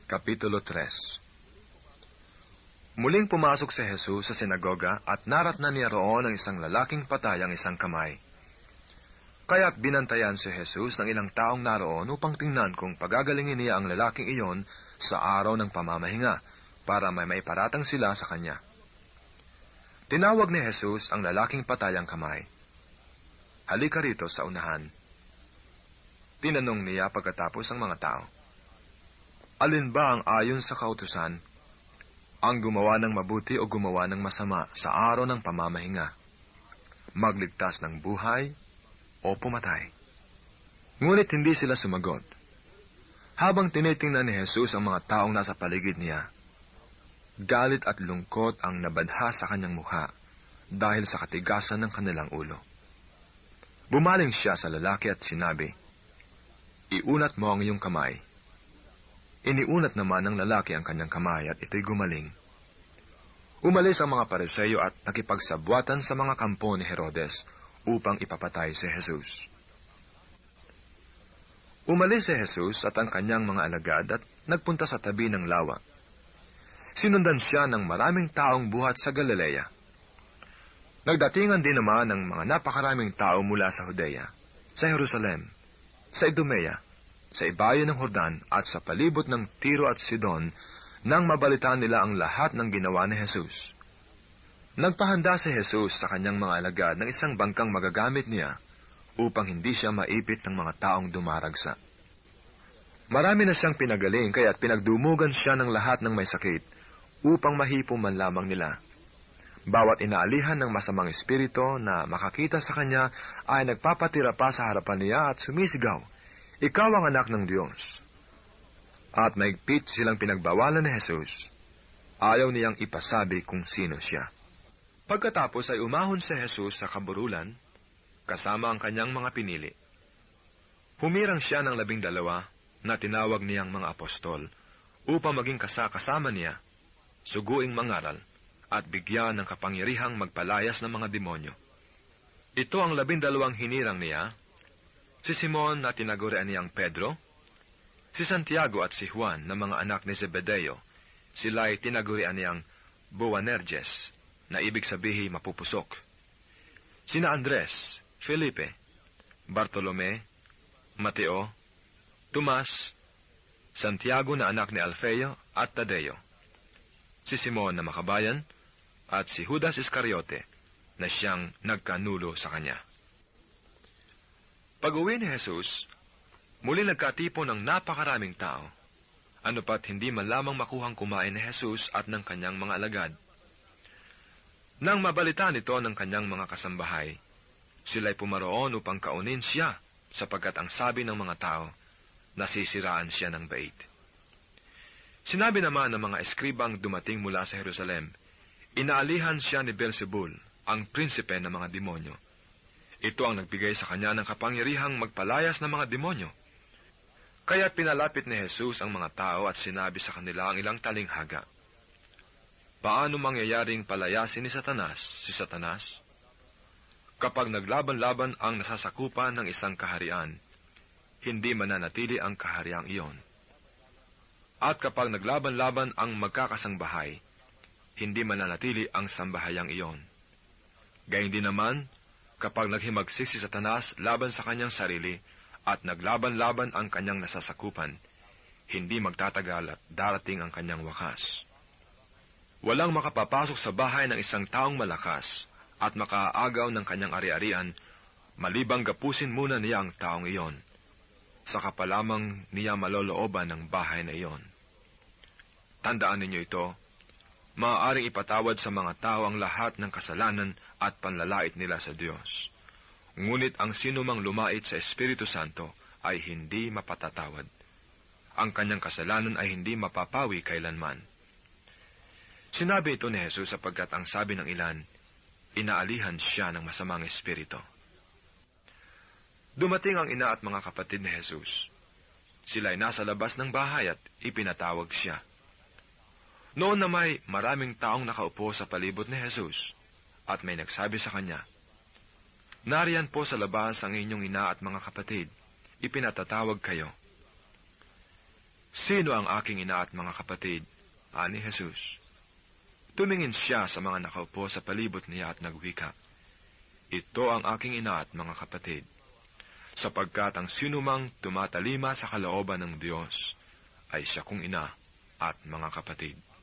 Kapitulo 3. Muling pumasok si Jesus sa sinagoga at naratnan niya roon ang isang lalaking patay ang isang kamay. Kaya't binantayan si Jesus ng ilang taong naroon upang tingnan kung pagagalingin niya ang lalaking iyon sa araw ng pamamahinga para may maiparatang sila sa kanya. Tinawag ni Jesus ang lalaking patay ang kamay. Halika rito sa unahan. Tinanong niya pagkatapos ang mga tao. Alin ba ang ayon sa kautusan? Ang gumawa ng mabuti o gumawa ng masama sa araw ng pamamahinga? Magligtas ng buhay o pumatay? Ngunit hindi sila sumagot. Habang tinitingnan ni Jesus ang mga taong nasa paligid niya, galit at lungkot ang nabadha sa kanyang mukha dahil sa katigasan ng kanilang ulo. Bumaling siya sa lalaki at sinabi, "Iunat mo ang iyong kamay." Iniunat naman ng lalaki ang kanyang kamay at ito'y gumaling. Umalis ang mga Pariseo at nakipagsabwatan sa mga kampo ni Herodes upang ipapatay si Jesus. Umalis si Jesus at ang kanyang mga alagad at nagpunta sa tabi ng lawa. Sinundan siya ng maraming taong buhat sa Galilea. Nagdatingan din naman ng mga napakaraming tao mula sa Judea, sa Jerusalem, sa Idumea, sa ibayo ng Jordan at sa palibot ng Tiro at Sidon nang mabalitaan nila ang lahat ng ginawa ni Jesus. Nagpahanda si Jesus sa kanyang mga alagad ng isang bangkang magagamit niya upang hindi siya maipit ng mga taong dumaragsa. Marami na siyang pinagaling kaya't pinagdumugan siya ng lahat ng may sakit upang mahipo man lamang nila. Bawat inaalihan ng masamang espiritu na makakita sa kanya ay nagpapatira pa sa harapan niya at sumisigaw, "Ikaw ang anak ng Diyos." At maigpit silang pinagbawalan ni Jesus. Ayaw niyang ipasabi kung sino siya. Pagkatapos ay umahon si Jesus sa kaburulan, kasama ang kanyang mga pinili. Humirang siya ng 12 na tinawag niyang mga apostol, upang maging kasama niya, suguing mangaral, at bigyan ng kapangyarihang magpalayas ng mga demonyo. Ito ang 12 hinirang niya: si Simon na tinagurian niyang Pedro, si Santiago at si Juan na mga anak ni Zebedeo, sila'y tinagurian niyang Boanerges, na ibig sabihin mapupusok, sina Andres, Felipe, Bartolome, Mateo, Tomas, Santiago na anak ni Alfeo at Tadeo, si Simon na makabayan, at si Judas Iscariote na siyang nagkanulo sa kanya. Pag-uwi ni Jesus, muli nagkatipon ng napakaraming tao, ano pat hindi man lamang makuhang kumain ni Jesus at ng kanyang mga alagad. Nang mabalita nito ng kanyang mga kasambahay, sila'y pumaroon upang kaunin siya, sapagkat ang sabi ng mga tao, nasisiraan siya ng bait. Sinabi naman ng mga eskribang dumating mula sa Jerusalem, inaalihan siya ni Beelzebul, ang prinsipe ng mga demonyo. Ito ang nagbigay sa kanya ng kapangyarihang magpalayas ng mga demonyo. Kaya't pinalapit ni Jesus ang mga tao at sinabi sa kanila ang ilang talinghaga. Paano mangyayaring palayasin ni Satanas si Satanas? Kapag naglaban-laban ang nasasakupan ng isang kaharian, hindi mananatili ang kahariang iyon. At kapag naglaban-laban ang magkakasangbahay, hindi mananatili ang sambahayang iyon. Gayun din naman, kapag naghimagsik si Satanas laban sa kanyang sarili at naglaban-laban ang kanyang nasasakupan, hindi magtatagal at darating ang kanyang wakas. Walang makapapasok sa bahay ng isang taong malakas at makaagaw ng kanyang ari-arian, malibang gapusin muna niya ang taong iyon. Saka pa lamang niya malolooban ng bahay na iyon. Tandaan ninyo ito, maaaring ipatawad sa mga tao ang lahat ng kasalanan at panlalait nila sa Diyos. Ngunit ang sinumang lumait sa Espiritu Santo ay hindi mapatatawad. Ang kanyang kasalanan ay hindi mapapawi kailanman. Sinabi ito ni Jesus sapagkat ang sabi ng ilan, inaalihan siya ng masamang espiritu. Dumating ang ina at mga kapatid ni Jesus. Sila ay nasa labas ng bahay at ipinatawag siya. Noon na may maraming taong nakaupo sa palibot ni Jesus, at may nagsabi sa kanya, "Nariyan po sa labas ang inyong ina at mga kapatid, ipinatatawag kayo." Sino ang aking ina at mga kapatid? Ani Jesus. Tumingin siya sa mga nakaupo sa palibot niya at nagwika, ito ang aking ina at mga kapatid, sapagkat ang sinumang tumatalima sa kalooban ng Diyos ay siya kong ina at mga kapatid.